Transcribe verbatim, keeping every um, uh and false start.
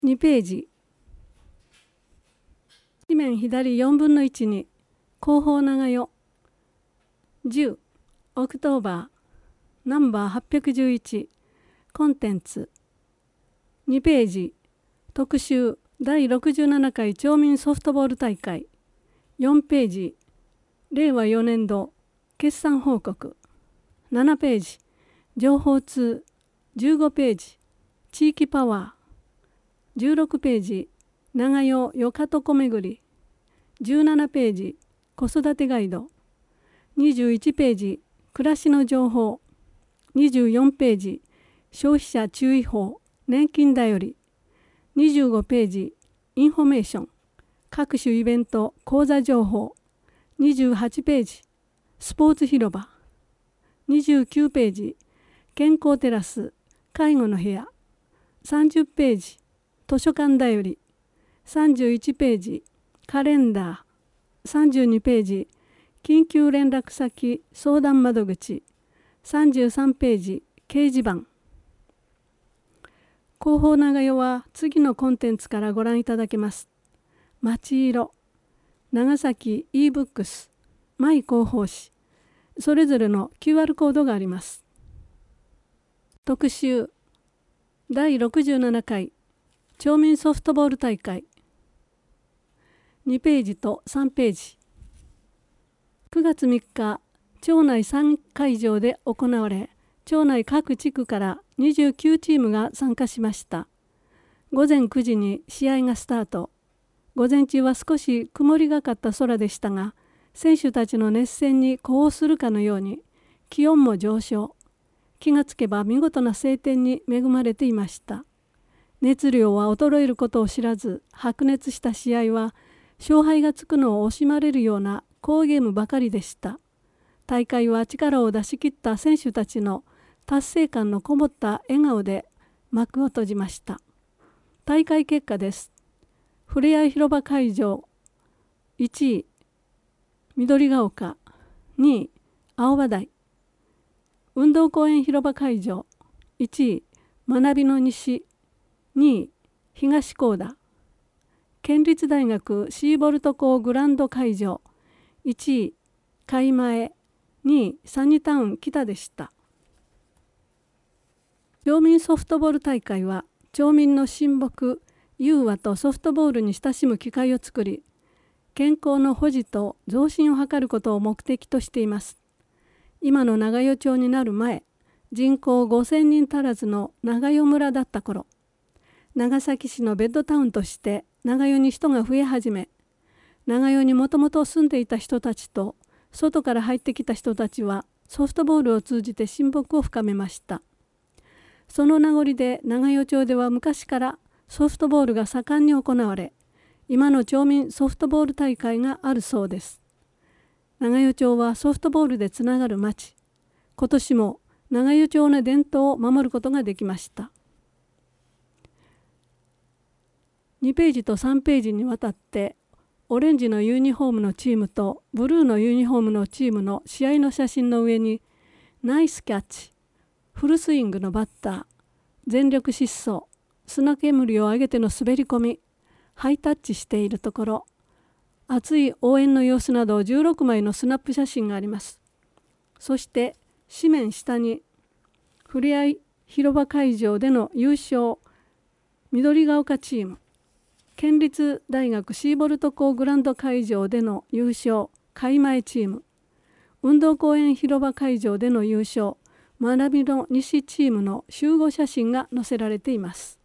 にページ。紙面左よんぶんのいちに後方長代じゅうオクトーバーナンバーはっぴゃくじゅういちコンテンツにページ。特集だいろくじゅうななかい町民ソフトボール大会よんページ。れいわよねんど決算報告ななページ。情報通じゅうごページ。地域パワーじゅうろくページ。長代よかとこ巡りじゅうななページ。子育てガイドにじゅういちページ。暮らしの情報にじゅうよんページ。消費者注意報年金だよりにじゅうごページ。インフォメーション各種イベント講座情報にじゅうはちページ。スポーツ広場にじゅうきゅうページ。健康テラス介護の部屋さんじゅうページ。図書館だよりさんじゅういちページ。カレンダーさんじゅうにページ。緊急連絡先相談窓口さんじゅうさんページ。掲示板。広報長代は次のコンテンツからご覧いただけます。町色、長崎 e-books、マイ広報誌、それぞれの キューアール コードがあります。特集だいろくじゅうななかい町民ソフトボール大会にページとさんページ。くがつみっか、町内さんかいじょうで行われ、町内各地区からにじゅうきゅうチームが参加しました。ごぜんくじに試合がスタート。午前中は少し曇りがかった空でしたが、選手たちの熱戦に呼応するかのように気温も上昇。気がつけば見事な晴天に恵まれていました。熱量は衰えることを知らず、白熱した試合は勝敗がつくのを惜しまれるような好ゲームばかりでした。大会は力を出し切った選手たちの達成感のこもった笑顔で幕を閉じました。大会結果です。ふれあい広場会場いちい緑が丘、にい青葉台。運動公園広場会場いちい学びの西、にい東高田。県立大学シーボルト校グランド会場いちい海前、にいサニータウン北でした。町民ソフトボール大会は町民の親睦融和とソフトボールに親しむ機会を作り、健康の保持と増進を図ることを目的としています。今の長代町になる前、人口ごせんにん足らずの長代村だった頃、長崎市のベッドタウンとして長代に人が増え始め、長代にもともと住んでいた人たちと外から入ってきた人たちはソフトボールを通じて親睦を深めました。その名残で長代町では昔からソフトボールが盛んに行われ、今の町民ソフトボール大会があるそうです。長代町はソフトボールでつながる町。今年も長代町の伝統を守ることができました。にページとさんページにわたってオレンジのユニフォームのチームとブルーのユニフォームのチームの試合の写真の上にナイスキャッチ、フルスイングのバッター、全力疾走、砂煙を上げての滑り込み、ハイタッチしているところ、熱い応援の様子などじゅうろくまいのスナップ写真があります。そして紙面下にふれあい広場会場での優勝緑が丘チーム、県立大学シーボルト校グランド会場での優勝海前チーム、運動公園広場会場での優勝学びの西チームの集合写真が載せられています。